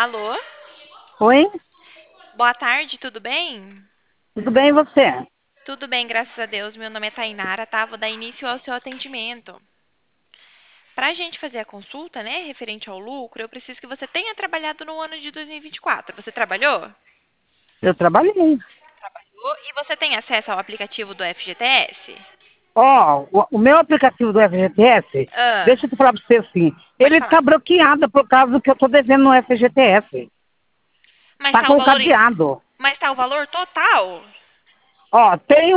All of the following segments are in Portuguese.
Alô? Oi, Boa tarde, tudo bem? tudo bem e você? Tudo bem, graças a Deus. Meu nome é Tainara, tá? Vou dar início ao seu atendimento. Para a gente fazer a consulta, né, referente ao lucro, eu preciso que você tenha trabalhado no ano de 2024. Você trabalhou? Eu trabalhei. E você tem acesso ao aplicativo do FGTS? O meu aplicativo do FGTS, Ah, deixa eu falar para você assim, pode ele falar. está bloqueado por causa do que eu estou devendo no FGTS. Mas Está tá o com valor, cadeado. mas tá o valor total? Tem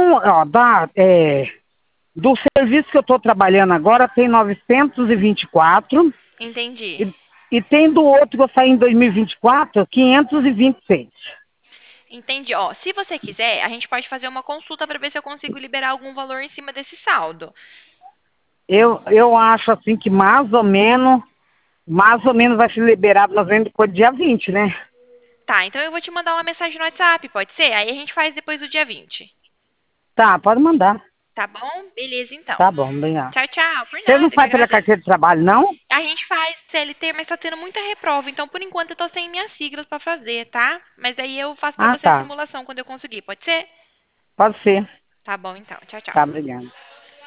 do serviço que eu estou trabalhando agora, tem 924 Entendi. e, vinte e quatro e tem do outro que eu saí em 2024, 526. Entendi. Ó, se você quiser, a gente pode fazer uma consulta para ver se eu consigo liberar algum valor em cima desse saldo. Eu acho assim que mais ou menos vai ser liberado nós vendo depois do dia 20, né? Tá, então eu vou te mandar uma mensagem no WhatsApp, pode ser? Aí a gente faz depois do dia 20. Tá, pode mandar. Tá bom? Beleza, então. Tá bom, bem. Tchau, tchau. Por Vocês não nada, eu que fazem pela agradeço. carteira de trabalho, não? A gente faz CLT, mas tá tendo muita reprova, então por enquanto eu tô sem minhas siglas pra fazer, tá? Mas aí eu faço pra Ah, você a tá. simulação quando eu conseguir, pode ser? Pode ser. Tá bom, então. Tchau, tchau. Tá, obrigado.